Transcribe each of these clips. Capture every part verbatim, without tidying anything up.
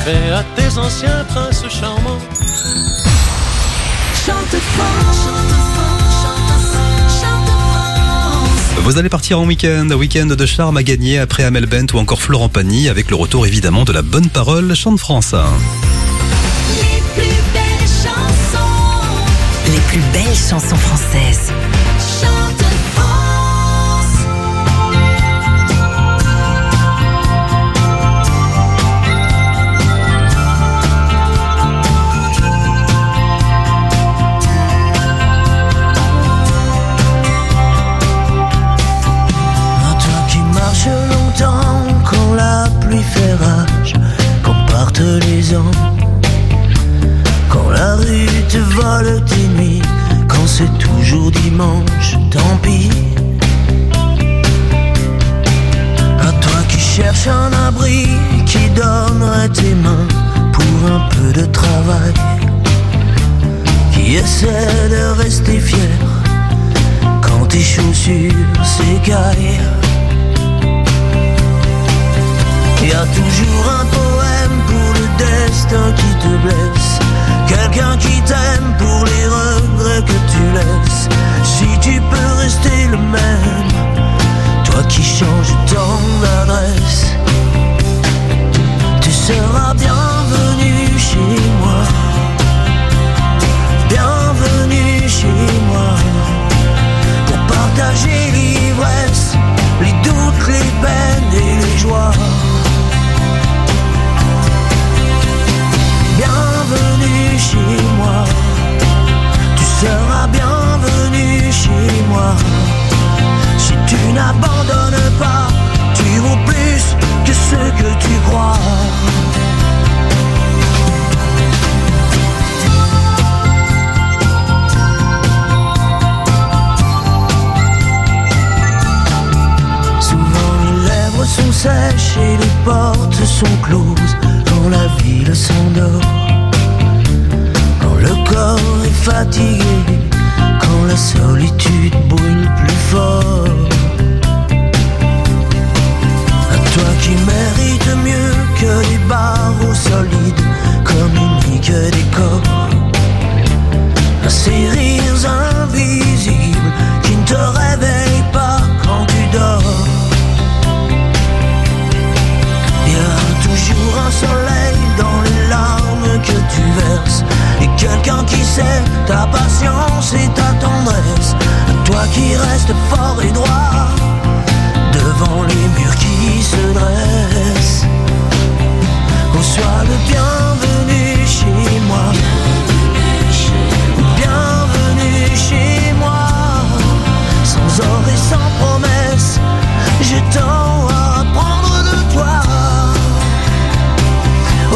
fais à tes anciens princes charmants. Chante France, chante France, chante France. Vous allez partir en week-end, week-end de charme à gagner après Amel Bent ou encore Florent Pagny, avec le retour évidemment de la bonne parole Chante France. Les plus belles chansons, Les plus belles chansons françaises. chante France. À toi qui marches longtemps quand la pluie fait rage, quand partent les ans, quand la rue te vole tes nuits, quand c'est toujours dimanche, tant pis. À toi qui cherches un abri, qui donnerait tes mains pour un peu de travail, qui essaie de rester fier quand tes chaussures s'écaillent. Y a toujours un poème pour le destin qui te blesse, quelqu'un qui t'aime pour les regrets que tu laisses. Si tu peux rester le même, toi qui changes tant d'adresse, tu seras bienvenu chez moi, bienvenue chez moi, pour partager l'ivresse, les doutes, les peines et les joies. Bienvenue chez moi, tu seras bienvenue chez moi. Si tu n'abandonnes pas, tu vaux plus que ce que tu crois. Souvent les lèvres sont sèches et les portes sont closes quand la ville s'endort, quand le corps est fatigué, quand la solitude brûle plus fort. À toi qui mérites mieux que les barreaux solides, communiquent des corps, à ces rires invisibles qui ne te réveillent pas quand tu dors. Y a toujours un soleil dans les larmes que tu verses, et quelqu'un qui sait ta patience et ta tendresse. Toi qui restes fort et droit devant les murs qui se dressent. Oh, sois le bienvenu chez moi, bienvenue chez moi, sans or et sans promesse, j'ai tant à apprendre de toi. Oh,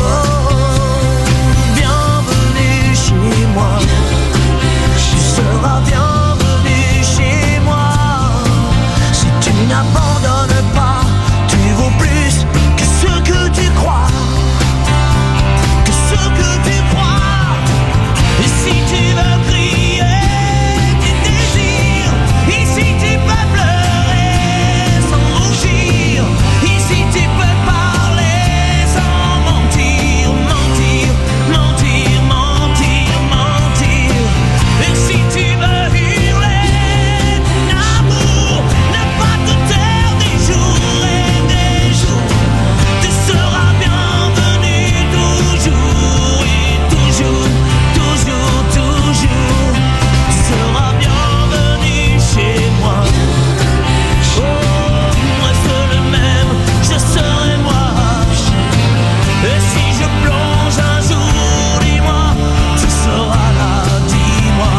bienvenue chez moi, tu seras bienvenue chez moi. Si tu n'abandonnes pas, tu vaux plus que ce que tu crois, que ce que tu crois. Et si tu veux crier tes désirs, ici tu peux pleurer sans rougir, ici tu peux parler sans mentir, mentir, mentir, mentir, mentir. Et si tu veux hurler ton amour, ne pas te taire des jours et des jours, tu seras bienvenu toujours et toujours, toujours, toujours. Tu seras bienvenu chez moi. Oh, reste le même, je serai moi. Et si je plonge un jour, dis-moi, tu seras là, dis-moi.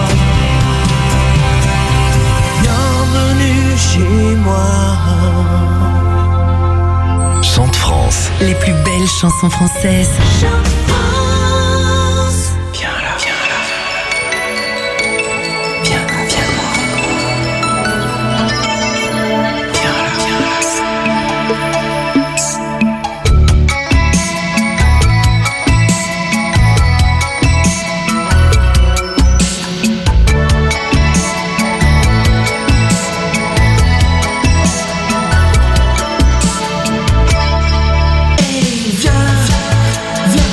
Bienvenue chez moi. Chante France. Les plus belles chansons françaises. Chante France. Viens là, viens là. Viens là, viens là. Viens là, viens là. Viens, viens.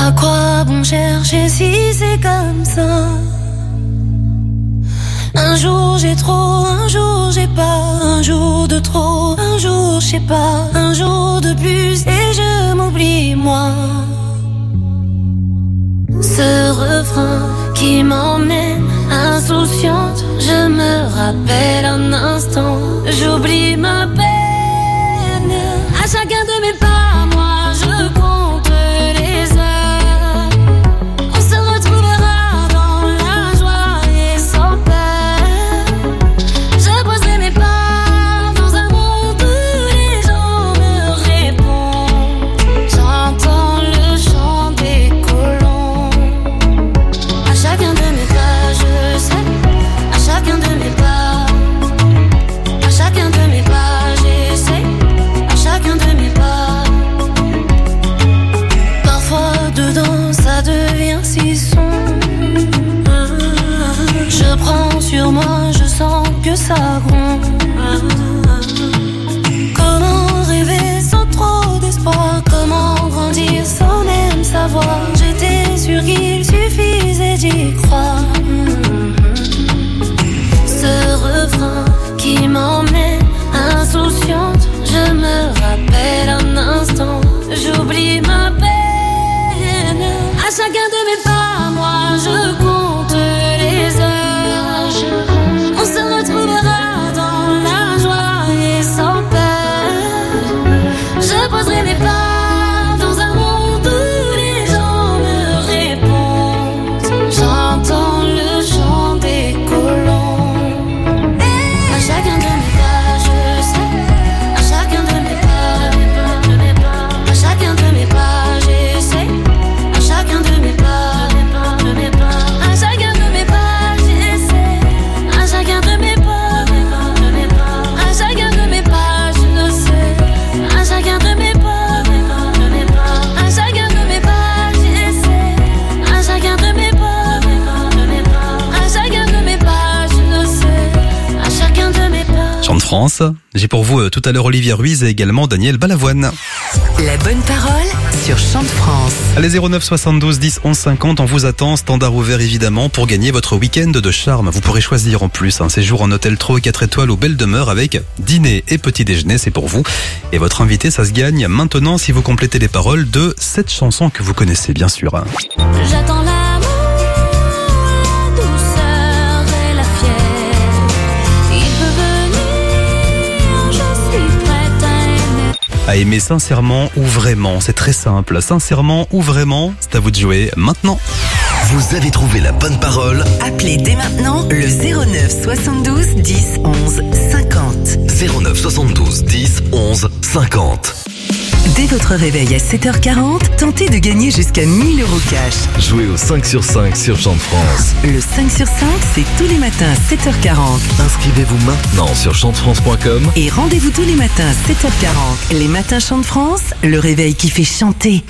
À quoi bon chercher si c'est comme ça? Un jour j'ai trop, un jour j'ai pas, un jour de trop, un jour je sais pas, un jour de plus et je m'oublie moi. Ce refrain qui m'emmène insouciante, je me rappelle un instant, j'oublie ma peine. À chacun de mes pas, moi je compte les heures. On se retrouvera dans la joie et sans peur. Je poserai mes pas dans un monde où les gens me répondent. J'entends le chant des colons. À chacun de mes pas, je sais. À chacun de mes pas, à chacun de mes pas, j'essaie. À chacun de mes pas. Parfois dedans ça devient si sombre. Je prends sur moi, je sens que ça gronde. Comment rêver sans trop d'espoir? Comment grandir sans même savoir? J'étais sûre qu'il suffisait d'y croire. Ce refrain qui m'emmène insouciante, je me rappelle un instant, j'oublie ma peine. À chacun de mes pas, moi je compte les heures. On se retrouvera dans la joie et sans peur. Je poserai mes pas dans un monde où les gens me répondent. J'entends le chant des colons. À chacun de mes pas, je sais. À chacun de mes pas, à chacun de mes pas, j'essaie. À chacun de mes pas, à chacun de mes pas, j'essaie. À chacun de mes pas, à chacun de mes pas, je sais. À chacun de mes pas, à chacun de mes pas, j'essaie. À chacun de mes pas, à chacun de mes pas, je sais. À chacun de mes pas. Chant de France. J'ai pour vous euh, tout à l'heure Olivier Ruiz et également Daniel Balavoine. La bonne parole sur Chant de France. Allez, zéro neuf soixante-douze dix onze cinquante, on vous attend, standard ouvert évidemment, pour gagner votre week-end de charme. Vous pourrez choisir en plus un séjour en hôtel trois et quatre étoiles ou belle demeure avec dîner et petit déjeuner, c'est pour vous. Et votre invité, ça se gagne maintenant si vous complétez les paroles de cette chanson que vous connaissez bien sûr. J'attends l'amour, la douceur et la fièvre. Il peut venir, je suis prête à aimer. À aimer sincèrement ou vraiment, c'est très simple. Sincèrement ou vraiment, c'est à vous de jouer maintenant. Vous avez trouvé la bonne parole. Appelez dès maintenant le zéro neuf soixante-douze dix onze cinquante. zéro neuf soixante-douze dix onze cinquante. Dès votre réveil à sept heures quarante, tentez de gagner jusqu'à mille euros cash. Jouez au cinq sur cinq sur Chant de France. Le cinq sur cinq, c'est tous les matins à sept heures quarante. Inscrivez-vous maintenant sur chant de france point com. Et rendez-vous tous les matins à sept heures quarante. Les matins Chant de France, le réveil qui fait chanter.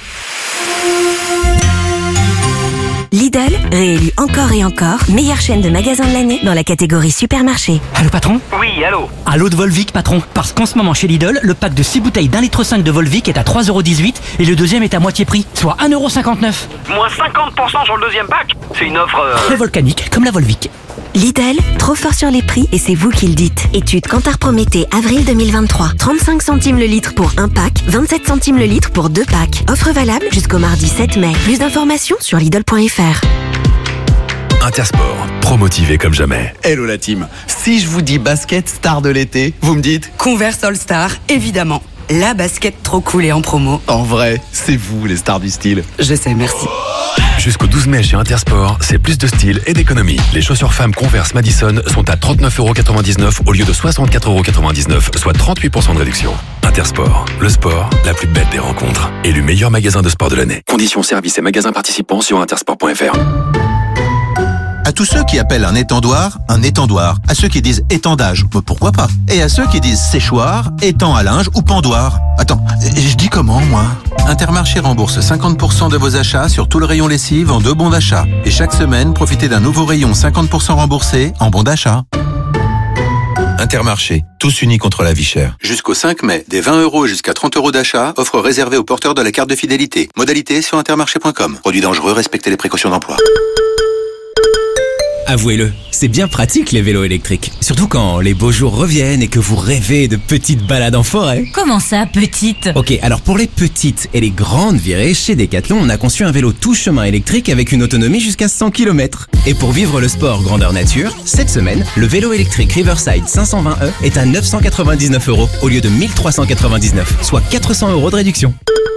Lidl, réélu encore et encore, meilleure chaîne de magasins de l'année dans la catégorie supermarché. Allô patron? Oui, allô. Allô de Volvic patron. Parce qu'en ce moment chez Lidl, le pack de six bouteilles d'un litre cinq de Volvic est à trois euros dix-huit et le deuxième est à moitié prix, soit un euro cinquante-neuf. Moins cinquante pour cent sur le deuxième pack. C'est une offre... Euh... C'est volcanique, comme la Volvic. Lidl, trop fort sur les prix et c'est vous qui le dites. Étude Kantar Prométhée, avril deux mille vingt-trois. trente-cinq centimes le litre pour un pack, vingt-sept centimes le litre pour deux packs. Offre valable jusqu'au mardi sept mai. Plus d'informations sur Lidl point F R. Intersport, promotivé comme jamais. Hello la team. Si je vous dis basket star de l'été, vous me dites Converse All Star, évidemment. La basket trop cool et en promo. En vrai, c'est vous les stars du style. Je sais, merci. Jusqu'au douze mai chez Intersport, c'est plus de style et d'économie. Les chaussures femmes Converse Madison sont à trente-neuf euros quatre-vingt-dix-neuf au lieu de soixante-quatre euros quatre-vingt-dix-neuf, soit trente-huit pour cent de réduction. Intersport, le sport, la plus belle des rencontres. Élu meilleur magasin de sport de l'année. Conditions, services et magasins participants sur intersport point F R. À tous ceux qui appellent un étendoir, un étendoir. À ceux qui disent étendage, bah pourquoi pas. Et à ceux qui disent séchoir, étend à linge ou pendoir. Attends, je dis comment moi? Intermarché rembourse cinquante pour cent de vos achats sur tout le rayon lessive en deux bons d'achat. Et chaque semaine, profitez d'un nouveau rayon cinquante pour cent remboursé en bons d'achat. Intermarché, tous unis contre la vie chère. Jusqu'au cinq mai, des vingt euros jusqu'à trente euros d'achat, offre réservée aux porteurs de la carte de fidélité. Modalité sur intermarché point com. Produit dangereux, respectez les précautions d'emploi. Avouez-le, c'est bien pratique les vélos électriques. Surtout quand les beaux jours reviennent et que vous rêvez de petites balades en forêt. Comment ça, petite ? Ok, alors pour les petites et les grandes virées, chez Decathlon, on a conçu un vélo tout chemin électrique avec une autonomie jusqu'à cent kilomètres. Et pour vivre le sport grandeur nature, cette semaine, le vélo électrique Riverside cinq cent vingt E est à neuf cent quatre-vingt-dix-neuf euros au lieu de mille trois cent quatre-vingt-dix-neuf, soit quatre cents euros de réduction.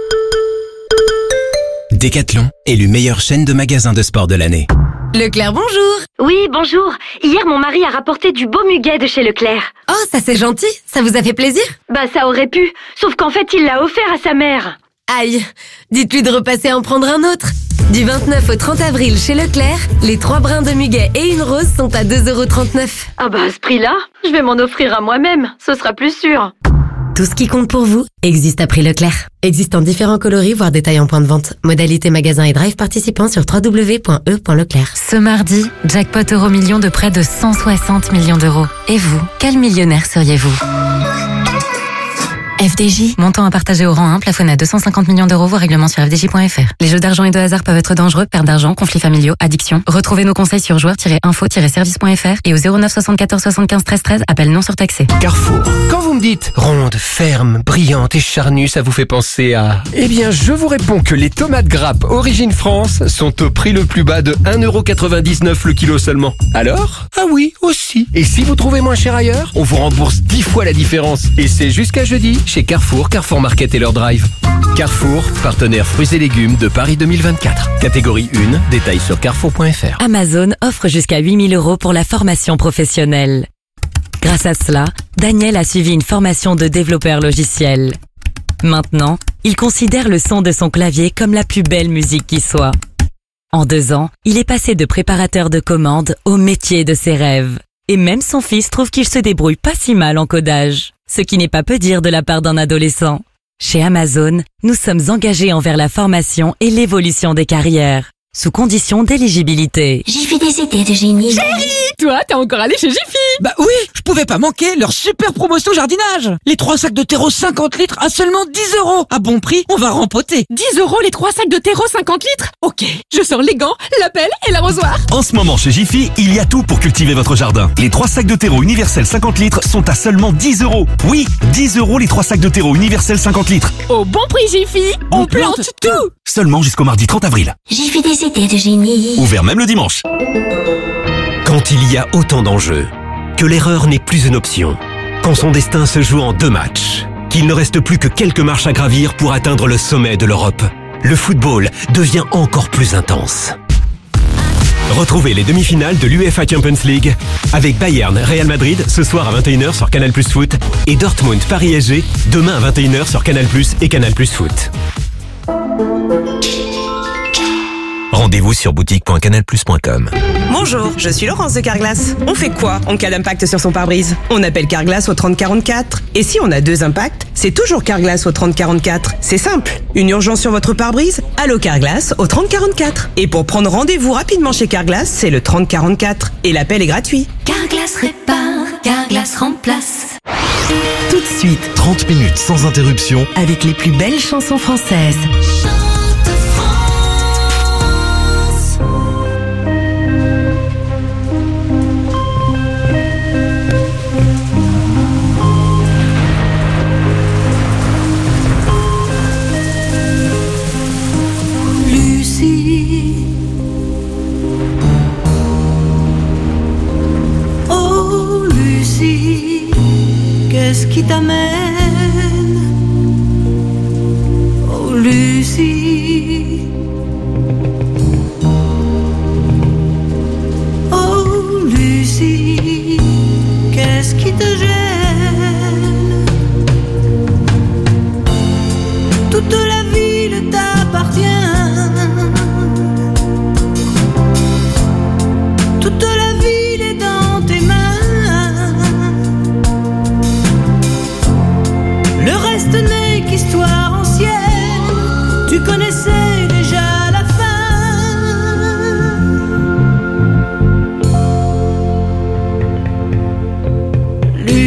Decathlon, élu meilleure chaîne de magasins de sport de l'année. Leclerc, bonjour. Oui, bonjour. Hier, mon mari a rapporté du beau muguet de chez Leclerc. Oh, ça c'est gentil. Ça vous a fait plaisir ? Bah, ça aurait pu. Sauf qu'en fait, il l'a offert à sa mère. Aïe. Dites-lui de repasser en prendre un autre. Du vingt-neuf au trente avril chez Leclerc, les trois brins de muguet et une rose sont à deux euros trente-neuf. Ah bah, à ce prix-là, je vais m'en offrir à moi-même. Ce sera plus sûr. Tout ce qui compte pour vous existe à prix Leclerc. Existe en différents coloris, voire détails en point de vente. Modalité magasin et drive participants sur w w w point e point leclerc. Ce mardi, jackpot euro million de près de cent soixante millions d'euros. Et vous, quel millionnaire seriez-vous ? F D J, montant à partager au rang un, plafonné à deux cent cinquante millions d'euros, vos règlements sur f d j point f r. Les jeux d'argent et de hasard peuvent être dangereux, perte d'argent, conflits familiaux, addiction. Retrouvez nos conseils sur joueurs tiret info tiret service point f r et au zéro neuf soixante-quatorze soixante-quinze treize treize, appel non surtaxé. Carrefour. Quand vous me dites ronde, ferme, brillante et charnue, ça vous fait penser à... Eh bien, je vous réponds que les tomates grappes Origine France sont au prix le plus bas de un euro quatre-vingt-dix-neuf le kilo seulement. Alors ? Ah oui, aussi. Et si vous trouvez moins cher ailleurs, on vous rembourse dix fois la différence. Et c'est jusqu'à jeudi chez Carrefour, Carrefour Market et leur drive. Carrefour, partenaire fruits et légumes de Paris deux mille vingt-quatre. Catégorie un, détails sur carrefour point f r. Amazon offre jusqu'à huit mille euros pour la formation professionnelle. Grâce à cela, Daniel a suivi une formation de développeur logiciel. Maintenant, il considère le son de son clavier comme la plus belle musique qui soit. En deux ans, il est passé de préparateur de commandes au métier de ses rêves. Et même son fils trouve qu'il se débrouille pas si mal en codage. Ce qui n'est pas peu dire de la part d'un adolescent. Chez Amazon, nous sommes engagés envers la formation et l'évolution des carrières, sous condition d'éligibilité. J'ai fait des idées de génie. Chérie, toi, t'es encore allé chez Jiffy? Bah oui, je pouvais pas manquer leur super promotion jardinage. Les trois sacs de terreau cinquante litres à seulement dix euros. À bon prix, on va rempoter. dix euros les trois sacs de terreau cinquante litres? Ok, je sors les gants, la pelle et l'arrosoir. En ce moment, chez Jiffy, il y a tout pour cultiver votre jardin. Les trois sacs de terreau universel cinquante litres sont à seulement dix euros. Oui, dix euros les trois sacs de terreau universel cinquante litres. Au bon prix Jiffy, on, on plante, plante tout. tout. Seulement jusqu'au mardi trente avril. J'ai fait des idées de génie. Ouvert même le dimanche. Quand il y a autant d'enjeux, que l'erreur n'est plus une option, quand son destin se joue en deux matchs, qu'il ne reste plus que quelques marches à gravir pour atteindre le sommet de l'Europe, le football devient encore plus intense. Retrouvez les demi-finales de l'U E F A Champions League avec Bayern Real Madrid ce soir à vingt et une heures sur Canal Plus Foot et Dortmund Paris S G demain à vingt et une heures sur Canal Plus et Canal Plus Foot. Rendez-vous sur boutique point canal plus point com. Bonjour, je suis Laurence de Carglass. On fait quoi en cas d'impact sur son pare-brise? On appelle Carglass au trente quarante-quatre. Et si on a deux impacts, c'est toujours Carglass au trente quarante-quatre. C'est simple. Une urgence sur votre pare-brise? Allô Carglass au trente quarante-quatre. Et pour prendre rendez-vous rapidement chez Carglass, c'est le trente quarante-quatre. Et l'appel est gratuit. Carglass répare, Carglass remplace. Tout de suite, trente minutes sans interruption avec les plus belles chansons françaises. Oh Lucie, qu'est-ce qui t'amène? Oh Lucie, oh Lucie, qu'est-ce qui te gêne? Toute la ville t'appartient. Toute la ville est dans tes mains. Le reste n'est qu'histoire ancienne. Tu connaissais déjà la fin. Lui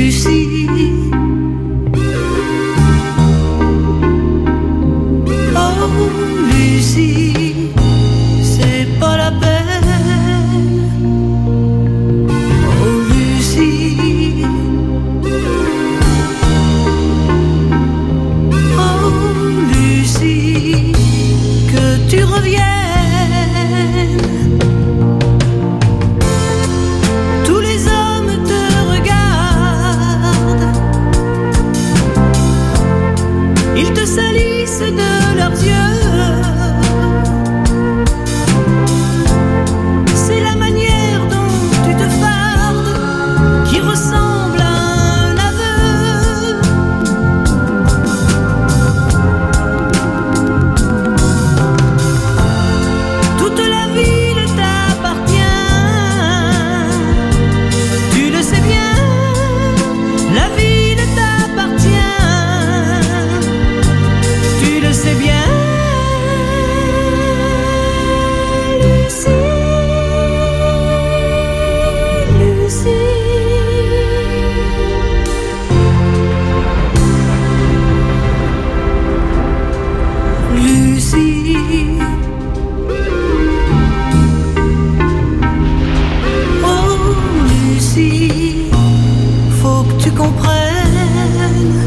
tu comprennes.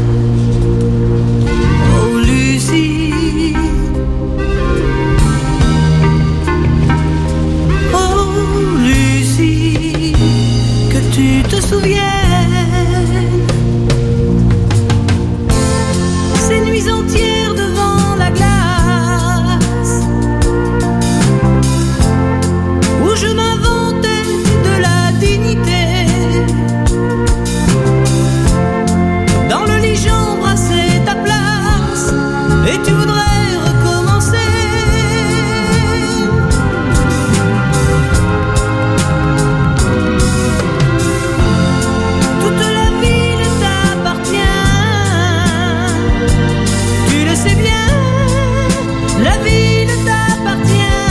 Oh Lucie, oh Lucie, que tu te souviennes ces nuits entières devant la glace où je m'inventais de la dignité. Dans le lit j'embrassais ta place et tu voudrais recommencer. Toute la ville t'appartient, tu le sais bien, la ville t'appartient,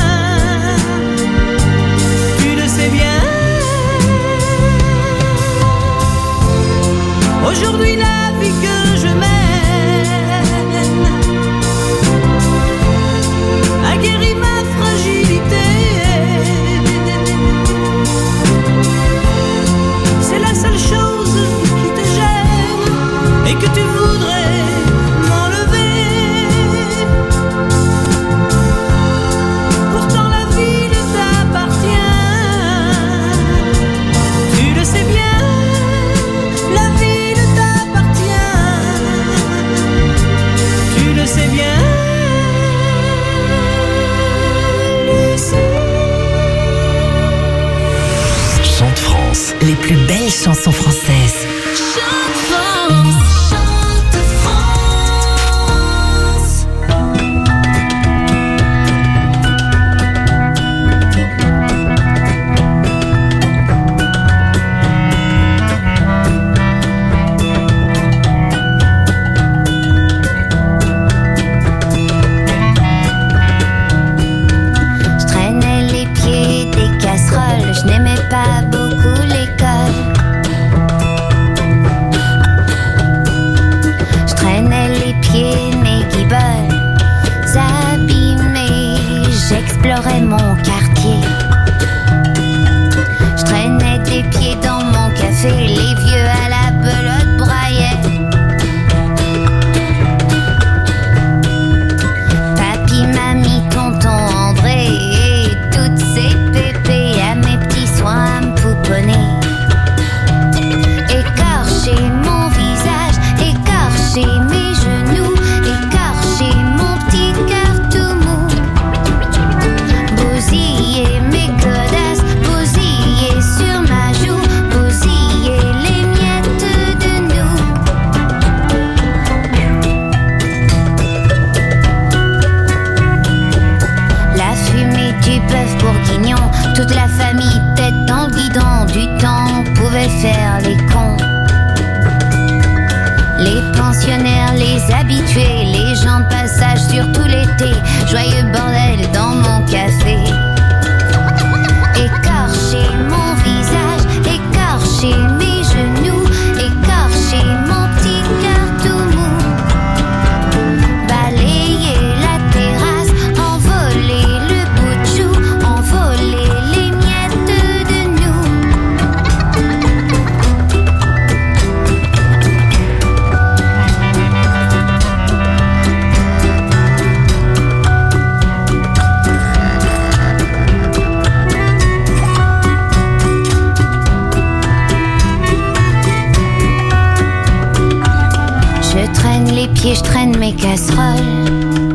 tu le sais bien. Aujourd'hui la vie que je mène a guéri ma fragilité. C'est la seule chose qui te gêne et que tu voudrais m'enlever. Pourtant la ville t'appartient, tu le sais bien, la ville t'appartient, tu le sais bien, Lucie. Chante France. Les plus belles chansons françaises. Chante France, chante France. Je traînais les pieds des casseroles, je n'aimais pas beaucoup l'école. Je traînais les pieds, mes guiboles abîmés, j'explorais mon quartier. Je traînais des pieds dans mon café, les vieux à la belote braillaient. Papy, mamie, tonton André et toutes ces pépées à mes petits soins à me pouponner. Écorcher mon visage, écorcher mes genoux, écorcher mon petit cœur tout mou. Bousiller mes godasses, bousiller sur ma joue, bousiller les miettes de nous. La fumée du bœuf bourguignon, toute la famille tête dans le guidon, du temps pouvait faire les cons. Les pensionnaires, les habitués, les gens de passage surtout l'été, joyeux bordel dans mon café. Écorcher mon visage, écorcher mes genoux, écorcher mon petit cœur tout mou. Balayer la terrasse, envoler le bout de chou, envoler les miettes de nous. Je traîne les pieds, je traîne mes casseroles.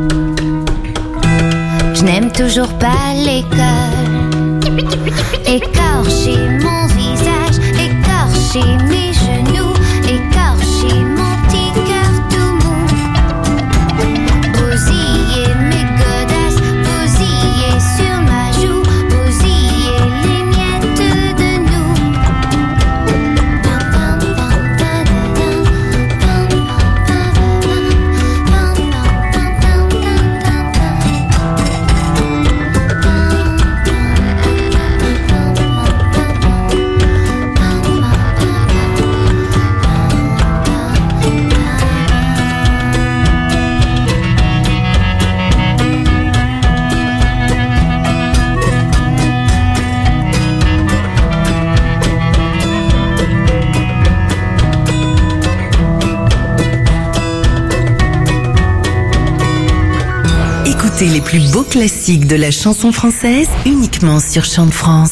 Je n'aime toujours pas l'école. Écorcher mon visage, écorcher mes genoux, écorcher mon petit cœur tout mou. Bousiller mes godasses, bousiller sur ma joue, bousiller les miettes de nous. Écoutez les plus beaux classiques de la chanson française uniquement sur Chant de France.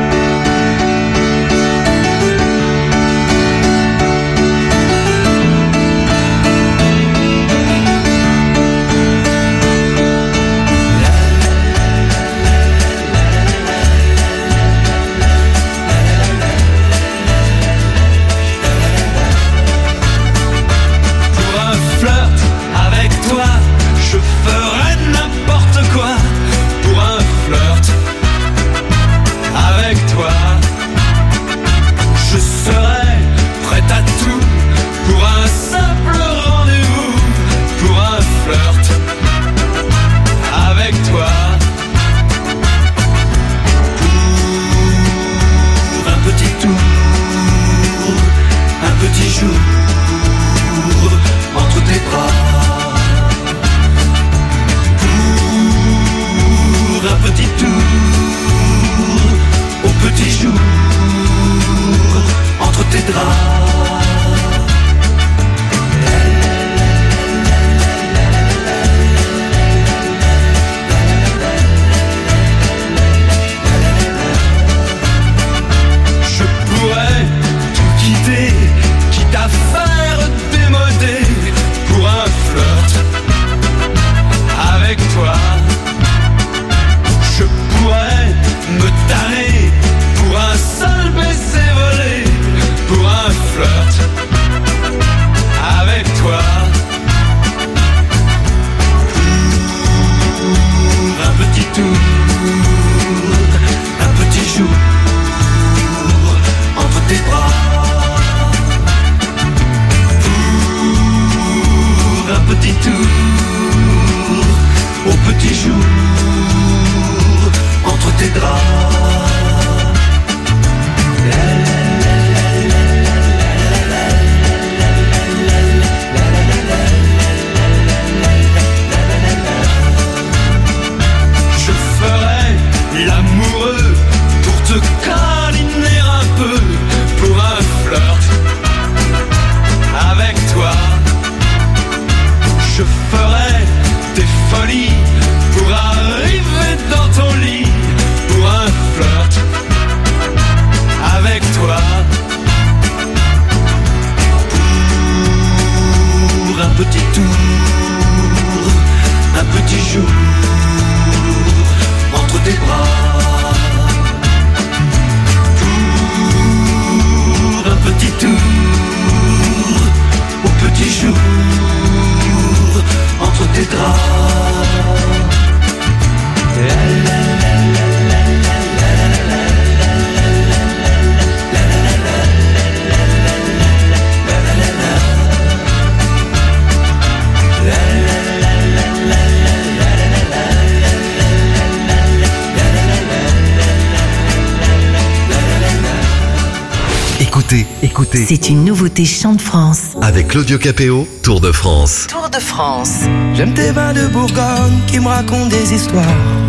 Écoutez, écoutez. C'est une nouveauté Chant de France. Avec Claudio Capéo, Tour de France. Tour de France. J'aime tes vins de Bourgogne qui me racontent des histoires.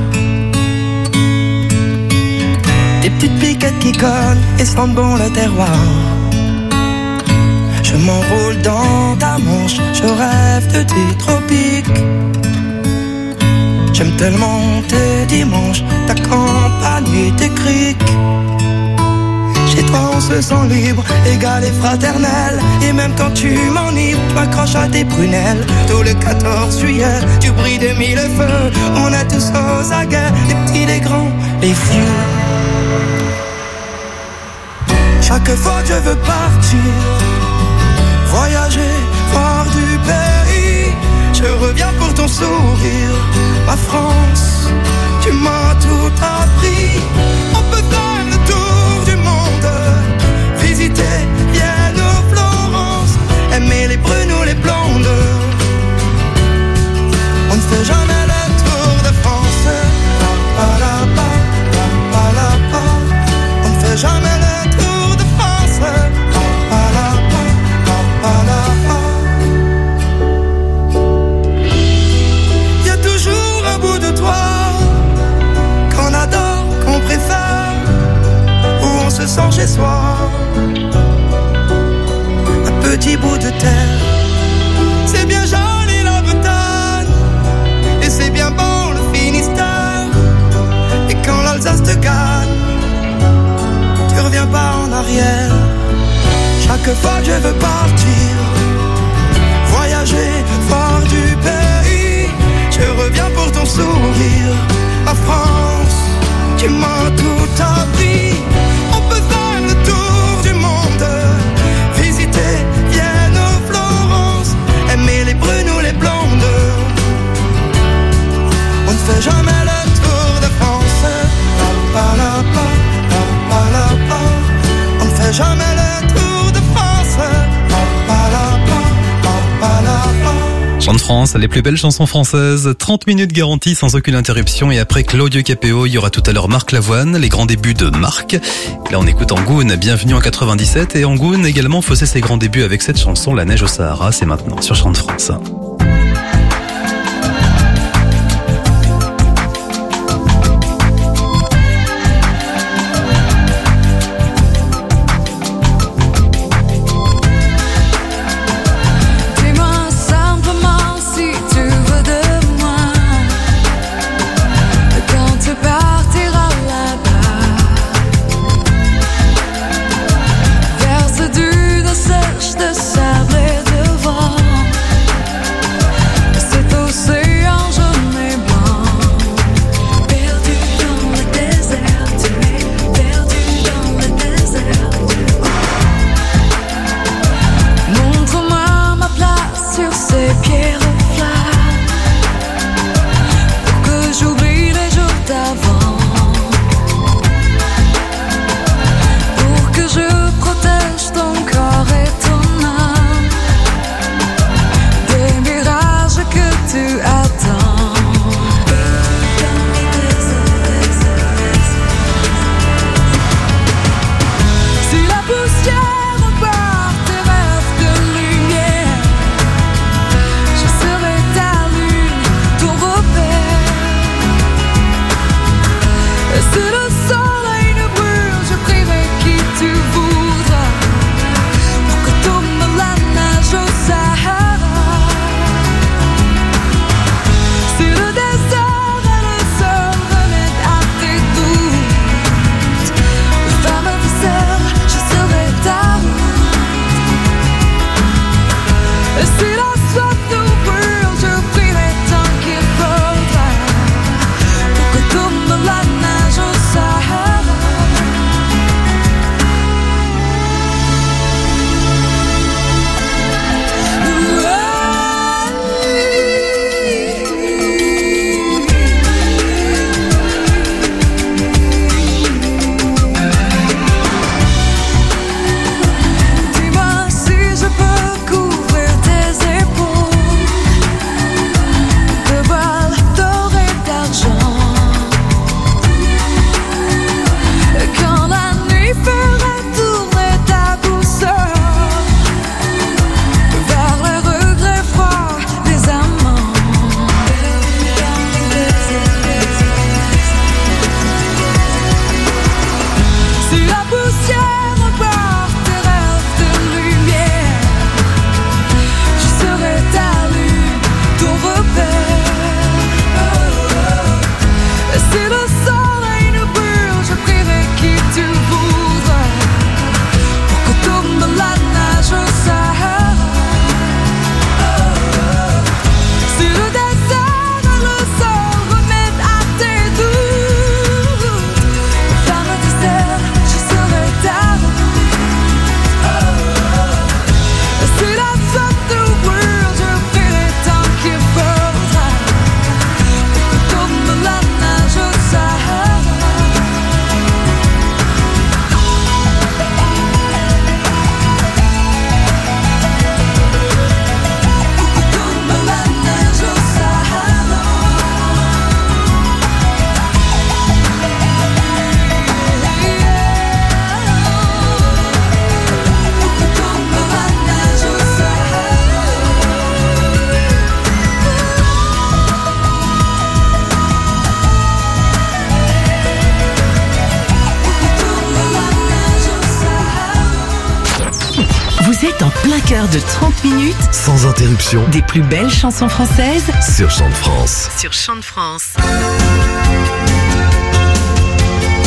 Des petites piquettes qui cognent et sentent bon le terroir. Je m'enroule dans ta manche, je rêve de tes tropiques. J'aime tellement tes dimanches, ta campagne et tes criques. Chez toi on se sent libre, égal et fraternel. Et même quand tu m'enivres, tu m'accroches à tes prunelles. Tout le quatorze juillet, tu brilles de mille feux. On est tous aux aguets, les petits, les grands, les vieux. Chaque fois que je veux partir, voyager, voir du pays, je reviens pour ton sourire. Ma France, tu m'as tout appris. On peut faire le tour du monde, visiter Vienne ou Florence, aimer les brunes ou les blondes. On ne fait jamais le tour de France. Pa, pa, la, pa, pa, pa, la, pa. On ne fait jamais le tour de France. Pa, pa, la, pa, pa, pa, la, pa. Y a toujours un bout de toi qu'on adore, qu'on préfère, où on se sent chez soi. Un petit bout de terre, c'est bien joli la Bretagne, et c'est bien bon te gagne, tu reviens pas en arrière. Chaque fois que je veux partir, voyager, voir du pays, je reviens pour ton sourire. La France, tu m'as tout appris. On peut faire le tour du monde, visiter Vienne ou Florence, aimer les brunes ou les blondes. On ne fait jamais le tour de France. Pa, pa, la, pa, pa, pa, la, pa. On ne fait jamais le tour de France. Pa, pa, la, pa, pa, pa, la, pa. Chant de France, les plus belles chansons françaises, trente minutes garanties sans aucune interruption, et après Claudio Capéo, il y aura tout à l'heure Marc Lavoine, les grands débuts de Marc. Là on écoute Angoune, bienvenue en quatre-vingt-dix-sept, et Angoune également faisait ses grands débuts avec cette chanson, La neige au Sahara, c'est maintenant sur Chant de France. De sable et de vent. Vous êtes en plein cœur de trente minutes sans interruption des plus belles chansons françaises sur Chant de France. Sur Chant de France.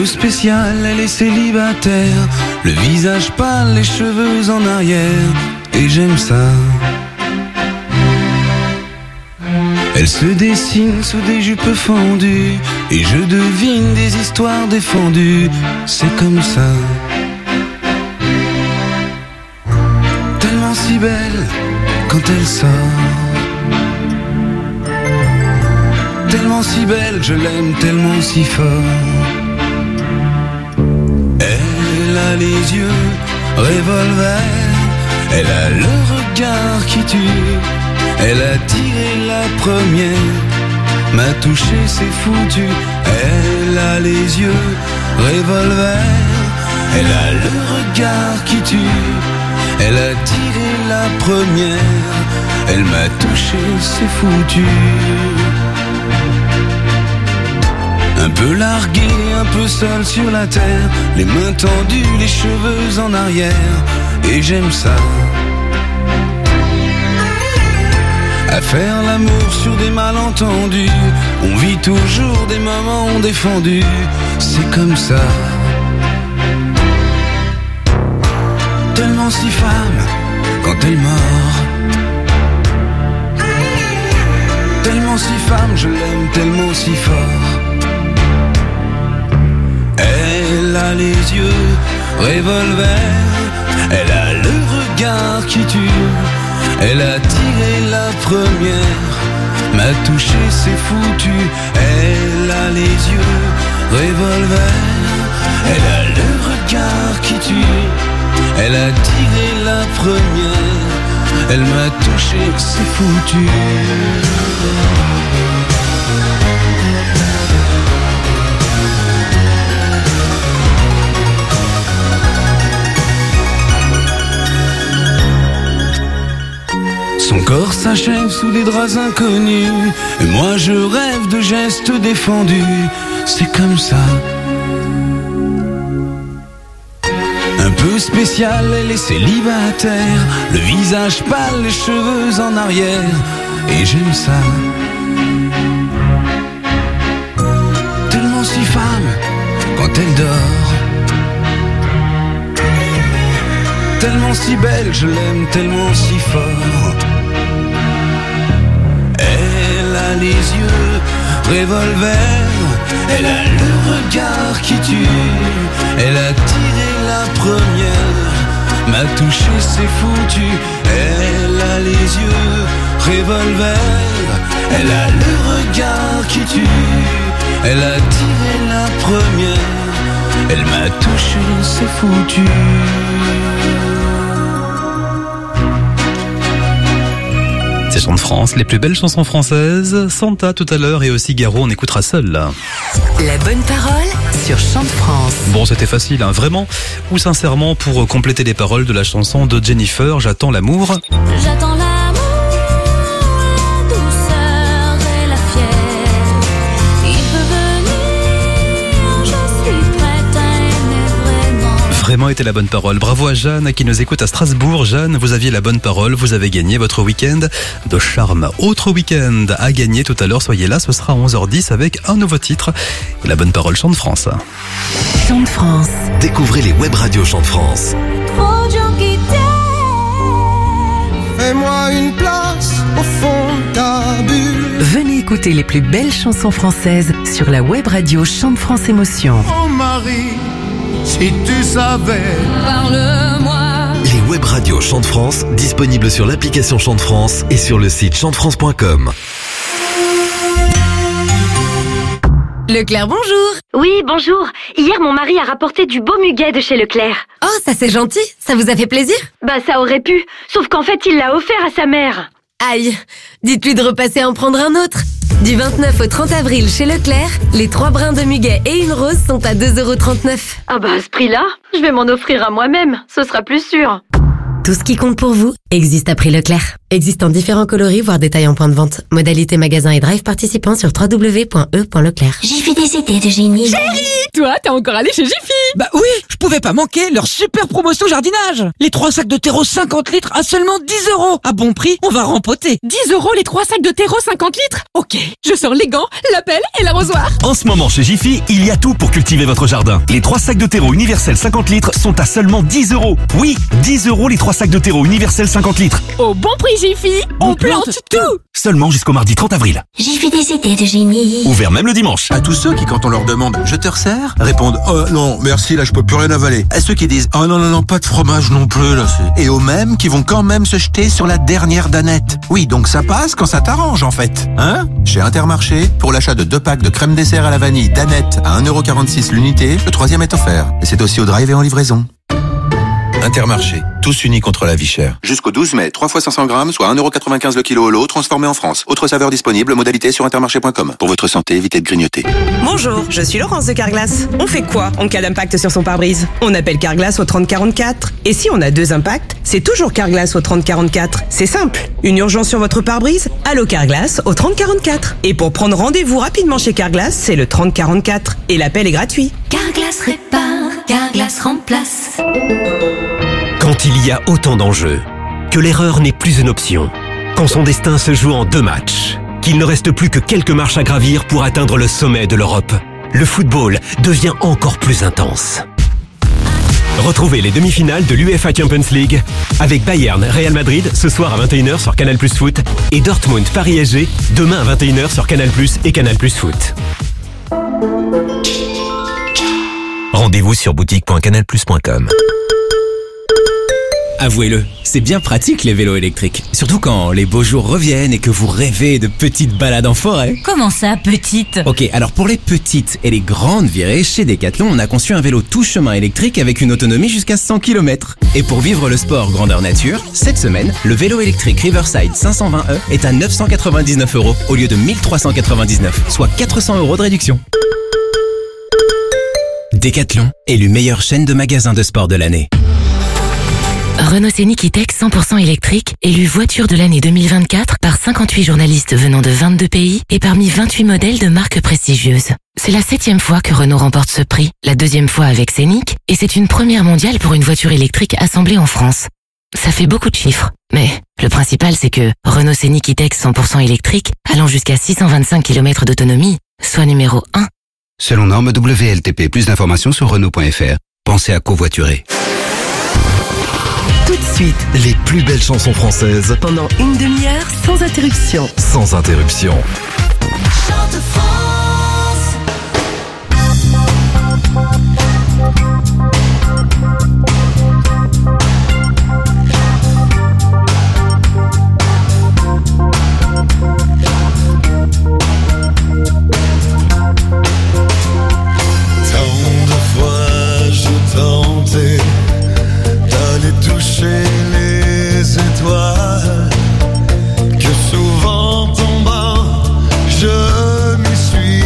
peu spéciale, elle est célibataire, le visage pâle, les cheveux en arrière, et j'aime ça. Elle se dessine sous des jupes fendues, et je devine des histoires défendues, c'est comme ça. Tellement si belle quand elle sort, tellement si belle, je l'aime tellement si fort. Elle a les yeux revolver, elle a le regard qui tue, elle a tiré la première, m'a touché, c'est foutu. Elle a les yeux revolver, elle a le regard qui tue, elle a tiré la première, elle m'a touché, c'est foutu. Un peu largué, un peu seul sur la terre, les mains tendues, les cheveux en arrière, et j'aime ça. À faire l'amour sur des malentendus, on vit toujours des moments défendus, c'est comme ça. Tellement si femme quand elle mord, tellement si femme, je l'aime tellement si fort. Elle a les yeux revolver, elle a le regard qui tue, elle a tiré la première, m'a touché, c'est foutu. Elle a les yeux revolver, elle a le regard qui tue, elle a tiré la première, elle m'a touché, c'est foutu. Son corps s'achève sous des draps inconnus, et moi je rêve de gestes défendus, c'est comme ça. Un peu spécial, elle est célibataire, le visage pâle, les cheveux en arrière, et j'aime ça. Tellement si femme quand elle dort, tellement si belle, je l'aime tellement si fort. Elle a les yeux revolver, elle a le regard qui tue, elle a tiré la première, m'a touché, c'est foutu. Elle a les yeux revolver, elle a le regard qui tue, elle a tiré la première, elle m'a touché, c'est foutu. C'est Chants de France, les plus belles chansons françaises. Santa tout à l'heure et aussi Garou, on écoutera seul là. La bonne parole sur Chants de France. Bon, c'était facile, hein, vraiment ou sincèrement, pour compléter les paroles de la chanson de Jennifer, J'attends l'amour. J'attends l'amour, la douceur et la fièvre. Il peut venir, je suis prête à aimer vraiment. Vraiment était la bonne parole. Bravo à Jeanne qui nous écoute à Strasbourg. Jeanne, vous aviez la bonne parole, vous avez gagné votre week-end de charme. Autre week-end à gagner tout à l'heure, soyez là, ce sera à onze heures dix avec un nouveau titre. Et la bonne parole Chants de France. Chants de France. Découvrez les web radios Chants de France. Trop de gens qui t'aiment. Fais-moi une place au fond de ta bulle. Venez écouter les plus belles chansons françaises sur la web radio Chants de France Émotion. Oh Marie, si tu savais. Parle-moi. Les web radios Chants de France, disponibles sur l'application Chants de France et sur le site chants de france point com. Leclerc, bonjour. Oui, bonjour. Hier, mon mari a rapporté du beau muguet de chez Leclerc. Oh, ça c'est gentil. Ça vous a fait plaisir? Bah, ça aurait pu. Sauf qu'en fait, il l'a offert à sa mère. Aïe. Dites-lui de repasser en prendre un autre. Du vingt-neuf au trente avril chez Leclerc, les trois brins de muguet et une rose sont à deux euros trente-neuf. Ah bah, à ce prix-là, je vais m'en offrir à moi-même. Ce sera plus sûr. Tout ce qui compte pour vous existe à prix Leclerc. Existe en différents coloris, voire détails en point de vente. Modalité magasin et drive participant sur w w w point e point leclerc. J'ai fait des des idées de génie. Chérie, toi, t'es encore allé chez Jiffy? Bah oui, je pouvais pas manquer leur super promotion jardinage. Les trois sacs de terreau cinquante litres à seulement dix euros. À bon prix, on va rempoter. dix euros les trois sacs de terreau cinquante litres? Ok, je sors les gants, la pelle et l'arrosoir. En ce moment chez Jiffy, il y a tout pour cultiver votre jardin. Les trois sacs de terreau universel cinquante litres sont à seulement dix euros. Oui, dix euros les trois sacs de terreau universel cinquante litres. Au bon prix Jiffy, on, on plante, plante tout. Seulement jusqu'au mardi trente avril. Jiffy des idées de génie. Ouvert même le dimanche. À tous ceux qui, quand on leur demande « je te resserre ?» répondent « oh non, merci, là je peux plus rien avaler ». À ceux qui disent « oh non, non, non, pas de fromage non plus, là c'est... » Et aux mêmes qui vont quand même se jeter sur la dernière danette. Oui, donc ça passe quand ça t'arrange en fait. Hein ? Chez Intermarché, pour l'achat de deux packs de crème dessert à la vanille danette à un euro quarante-six l'unité, le troisième est offert. Et c'est aussi au drive et en livraison. Intermarché, tous unis contre la vie chère. Jusqu'au douze mai, trois fois cinq cents grammes, soit un euro quatre-vingt-quinze le kilo au lot, transformé en France. Autre saveur disponible, modalité sur intermarché point com. Pour votre santé, évitez de grignoter. Bonjour, je suis Laurence de Carglass. On fait quoi en cas d'impact sur son pare-brise? On appelle Carglass au trente quarante-quatre. Et si on a deux impacts, c'est toujours Carglass au trente quarante-quatre. C'est simple. Une urgence sur votre pare-brise? Allô Carglass au trente quarante-quatre. Et pour prendre rendez-vous rapidement chez Carglass, c'est le trente quarante-quatre. Et l'appel est gratuit. Carglass répare, Carglass remplace. Quand il y a autant d'enjeux, que l'erreur n'est plus une option, quand son destin se joue en deux matchs, qu'il ne reste plus que quelques marches à gravir pour atteindre le sommet de l'Europe, le football devient encore plus intense. Retrouvez les demi-finales de l'UEFA Champions League avec Bayern Real Madrid ce soir à vingt et une heures sur Canal+ Foot et Dortmund Paris S G demain à vingt et une heures sur Canal+ et Canal+ Foot. Rendez-vous sur boutique point canal plus point com. Avouez-le, c'est bien pratique les vélos électriques. Surtout quand les beaux jours reviennent et que vous rêvez de petites balades en forêt. Comment ça, petite? Ok, alors pour les petites et les grandes virées, chez Decathlon, on a conçu un vélo tout chemin électrique avec une autonomie jusqu'à cent kilomètres. Et pour vivre le sport grandeur nature, cette semaine, le vélo électrique Riverside cinq cent vingt E est à neuf cent quatre-vingt-dix-neuf euros au lieu de mille trois cent quatre-vingt-dix-neuf, soit quatre cents euros de réduction. Decathlon, élu meilleure chaîne de magasins de sport de l'année. Renault Scénic E-Tech cent pour cent électrique, élu voiture de l'année deux mille vingt-quatre par cinquante-huit journalistes venant de vingt-deux pays et parmi vingt-huit modèles de marques prestigieuses. C'est la septième fois que Renault remporte ce prix, la deuxième fois avec Scénic, et c'est une première mondiale pour une voiture électrique assemblée en France. Ça fait beaucoup de chiffres, mais le principal c'est que Renault Scénic E-Tech cent pour cent électrique, allant jusqu'à six cent vingt-cinq kilomètres d'autonomie, soit numéro un. Selon norme W L T P, plus d'informations sur Renault point F R. Pensez à covoiturer. Tout de suite, les plus belles chansons françaises. Pendant une demi-heure, sans interruption. Sans interruption. Chante France. Tant de fois j'ai tenté d'aller toucher les étoiles, que souvent tombant je m'y suis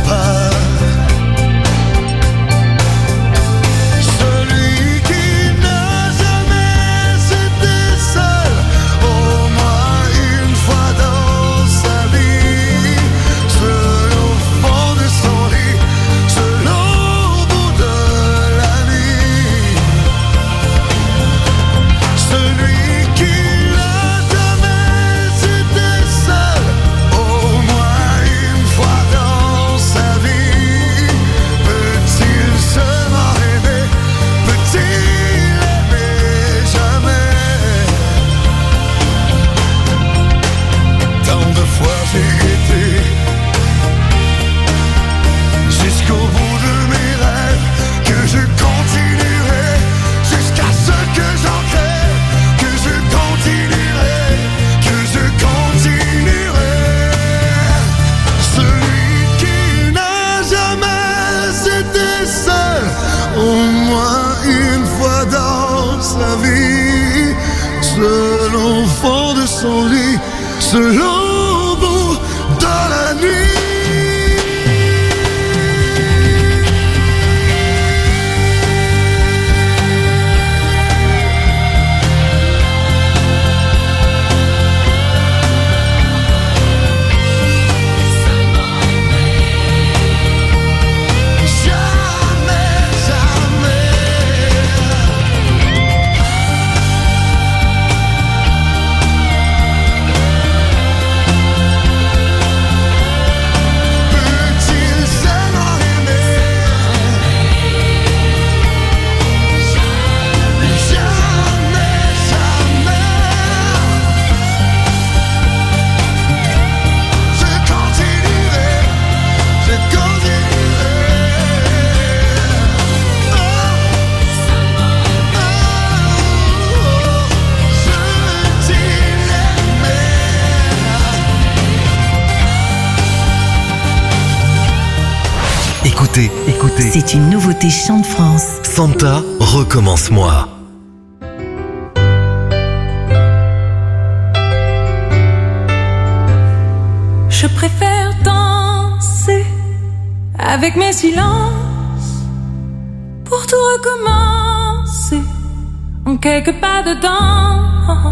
pas. Celui qui n'a jamais été seul, au moins une fois dans sa vie, seul au fond de son lit, seul au bout de la nuit. Celui qui n'a jamais été seul, au moins une fois dans sa vie, peut-il seulement aimer, peut-il aimer jamais? Tant de fois j'ai été jusqu'au bout de mes rêves, que je continuerai jusqu'à ce que j'en crève, que je continuerai, que je continuerai. Celui qui n'a jamais été seul, au moins une fois dans sa vie, seul au fond de son lit, seul au bout de la nuit. Peut-il seulement aimer, jamais, jamais. Je continuerai, je continuerai. Oh, oh, je t'aimerai. Écoutez, écoutez. C'est une nouveauté Chant de France. Santa, recommence-moi. Je préfère danser avec mes silences pour tout recommencer en quelques pas dedans.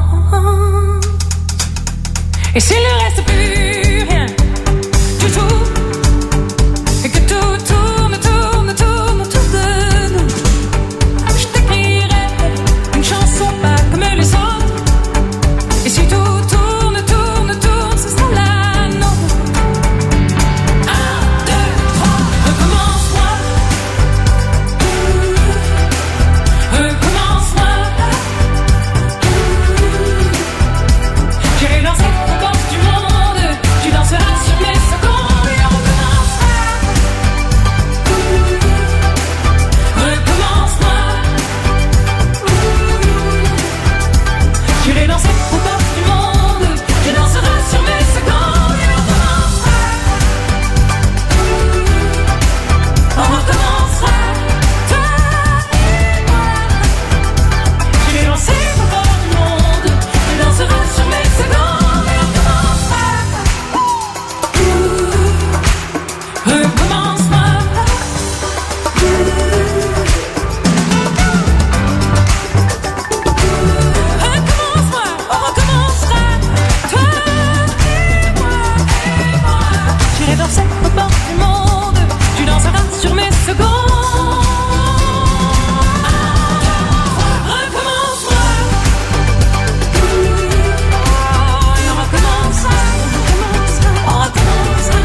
Et s'il ne reste plus rien du tout, et que tout tourne, tourne, tourne autour de nous, je t'écrirai une chanson pas comme les autres. Et si tout tourne, tourne, tourne, ce sera la nôtre. Un, deux, trois, recommence-moi. Recommence-moi. J'irai danser aux portes du monde, tu danseras sur mes secondes et on recommencera. Recommence-moi. J'irai danser aux portes du monde, tu danseras sur mes secondes et on recommencera. On recommencera, toi et moi. J'irai danser aux portes du monde, tu danseras sur mes secondes et on recommencera. Recommence-moi. Recommence-moi, on recommencera. Toi et moi, et moi. J'irai danser aux portes du monde, tu danseras sur mes secondes. Recommence-moi. Et on recommencera, on recommencera.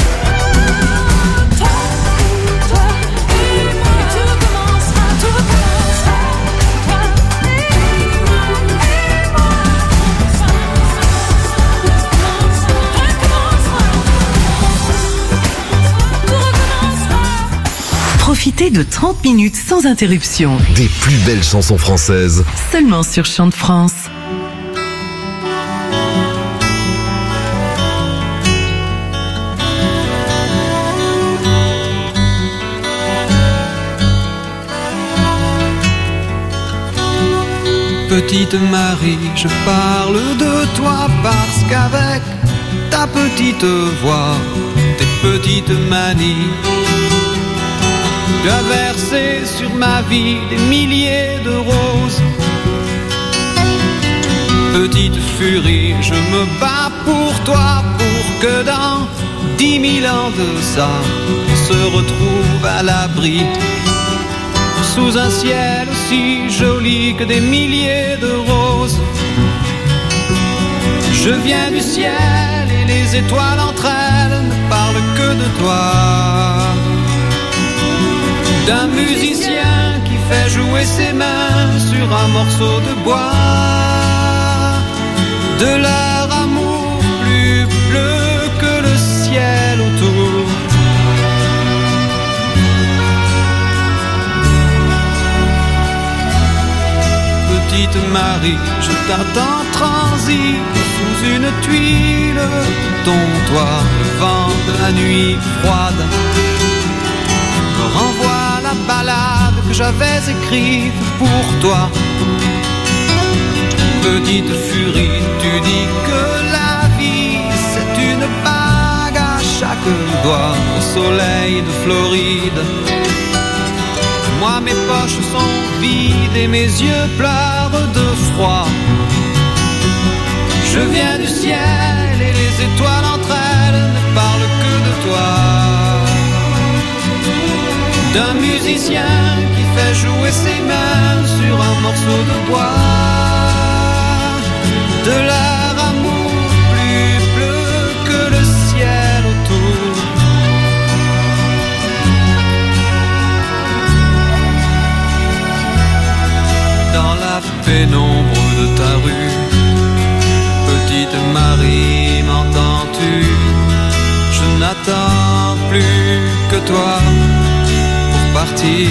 Toi, toi et moi, et tout recommencera, tout recommencera. Toi et moi, et moi. Profitez de trente minutes sans interruption. Des plus belles chansons françaises. Seulement sur Chant de France. Petite Marie, je parle de toi parce qu'avec ta petite voix, tes petite manie. Tu as versé sur ma vie des milliers de roses. Petite furie, je me bats pour toi, pour que dans dix mille ans de ça, on se retrouve à l'abri, sous un ciel aussi joli que des milliers de roses. Je viens du ciel et les étoiles entre elles ne parlent que de toi. D'un musicien qui fait jouer ses mains sur un morceau de bois, de leur amour plus bleu que le ciel autour. Petite Marie, je t'attends transi sous une tuile de ton toit. Le vent de la nuit froide me renvoie la ballade que j'avais écrite pour toi. Petite furie, tu dis que la vie c'est une bague à chaque doigt au soleil de Floride. Moi mes poches sont vides et mes yeux pleurent de froid. Je viens du ciel et les étoiles entre elles ne parlent que de toi. D'un musicien qui fait jouer ses mains sur un morceau de bois, de leur amour plus bleu que le ciel autour. Dans la pénombre de ta rue, petite Marie, m'entends-tu? Je n'attends plus que toi pour partir.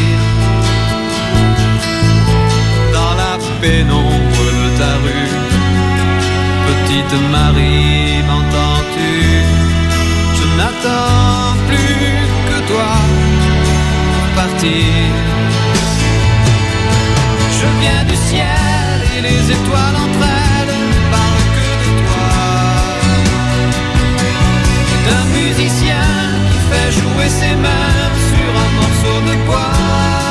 Dans la pénombre de ta rue, petite Marie, m'entends-tu? Je n'attends plus que toi pour partir. Je viens du ciel et les étoiles entre elles ne parlent que de toi. D'un musicien qui fait jouer ses mains sur un morceau de bois,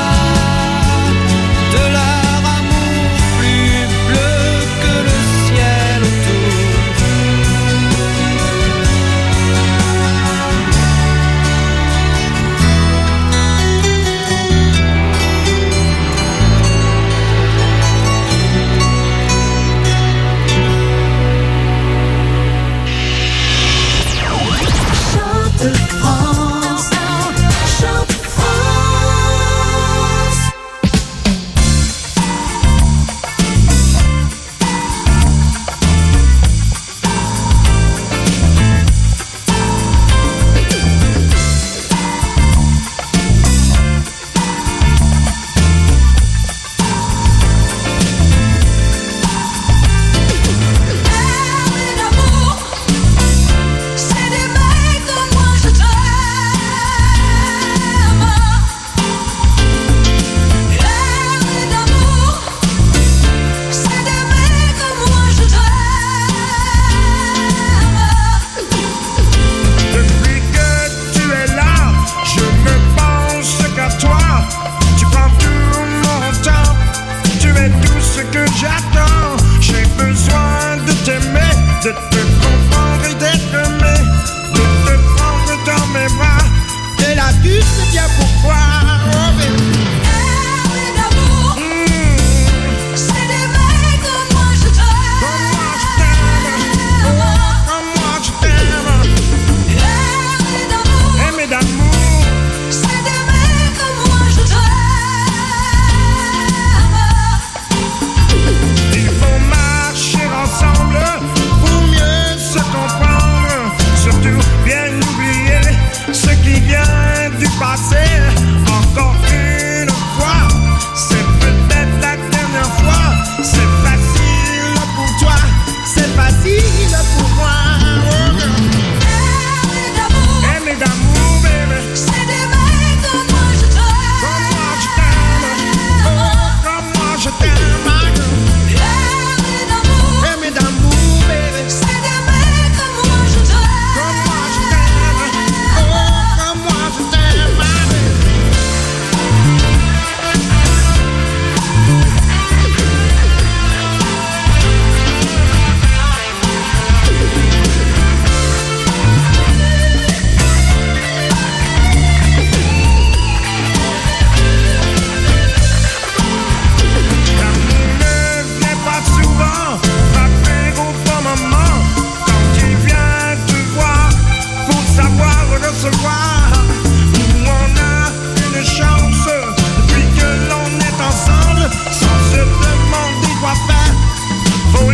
de leur amour plus bleu que le ciel autour.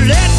let